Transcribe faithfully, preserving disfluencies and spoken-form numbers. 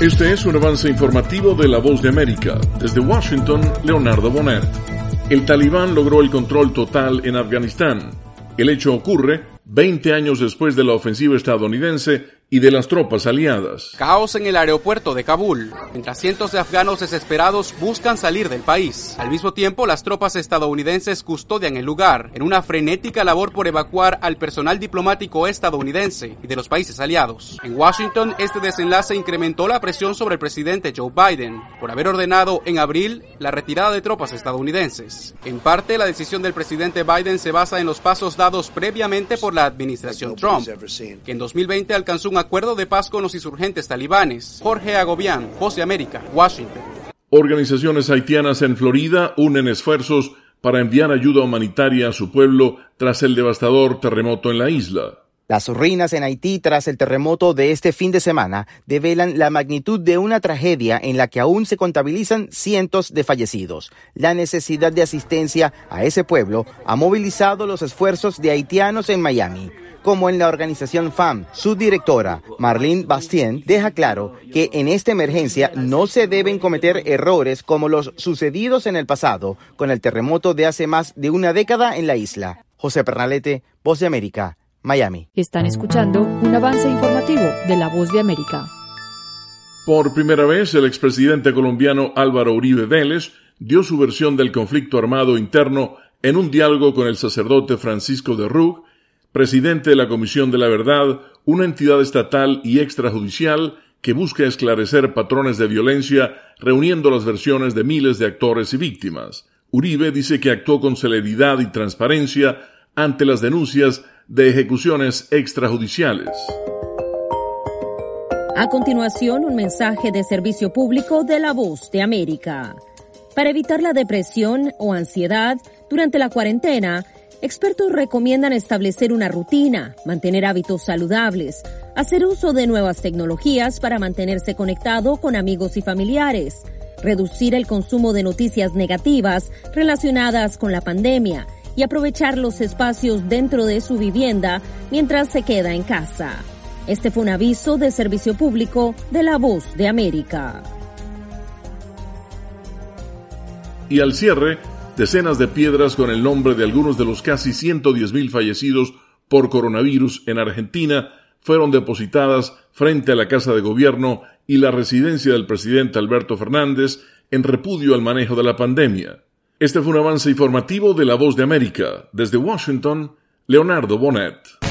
Este es un avance informativo de La Voz de América. Desde Washington, Leonardo Bonet. El Talibán logró el control total en Afganistán. El hecho ocurre veinte años después de la ofensiva estadounidense y de las tropas aliadas. Caos en el aeropuerto de Kabul, mientras cientos de afganos desesperados buscan salir del país. Al mismo tiempo, las tropas estadounidenses custodian el lugar, en una frenética labor por evacuar al personal diplomático estadounidense y de los países aliados. En Washington, este desenlace incrementó la presión sobre el presidente Joe Biden, por haber ordenado en abril la retirada de tropas estadounidenses. En parte, la decisión del presidente Biden se basa en los pasos dados previamente por la administración Trump, que en dos mil veinte alcanzó un acuerdo de paz con los insurgentes talibanes. Jorge Agobián, Voz de América, Washington. Organizaciones haitianas en Florida unen esfuerzos para enviar ayuda humanitaria a su pueblo tras el devastador terremoto en la isla. Las ruinas en Haití tras el terremoto de este fin de semana develan la magnitud de una tragedia en la que aún se contabilizan cientos de fallecidos. La necesidad de asistencia a ese pueblo ha movilizado los esfuerzos de haitianos en Miami. Como en la organización F A M, su directora, Marlene Bastien, deja claro que en esta emergencia no se deben cometer errores como los sucedidos en el pasado con el terremoto de hace más de una década en la isla. José Pernalete, Voz de América, Miami. Están escuchando un avance informativo de La Voz de América. Por primera vez, el expresidente colombiano Álvaro Uribe Vélez dio su versión del conflicto armado interno en un diálogo con el sacerdote Francisco de Rug, presidente de la Comisión de la Verdad, una entidad estatal y extrajudicial que busca esclarecer patrones de violencia reuniendo las versiones de miles de actores y víctimas. Uribe dice que actuó con celeridad y transparencia ante las denuncias de ejecuciones extrajudiciales. A continuación, un mensaje de servicio público de La Voz de América. Para evitar la depresión o ansiedad durante la cuarentena, expertos recomiendan establecer una rutina, mantener hábitos saludables, hacer uso de nuevas tecnologías para mantenerse conectado con amigos y familiares, reducir el consumo de noticias negativas relacionadas con la pandemia y aprovechar los espacios dentro de su vivienda mientras se queda en casa. Este fue un aviso de servicio público de La Voz de América. Y al cierre, decenas de piedras con el nombre de algunos de los casi ciento diez mil fallecidos por coronavirus en Argentina fueron depositadas frente a la Casa de Gobierno y la residencia del presidente Alberto Fernández en repudio al manejo de la pandemia. Este fue un avance informativo de La Voz de América. Desde Washington, Leonardo Bonet.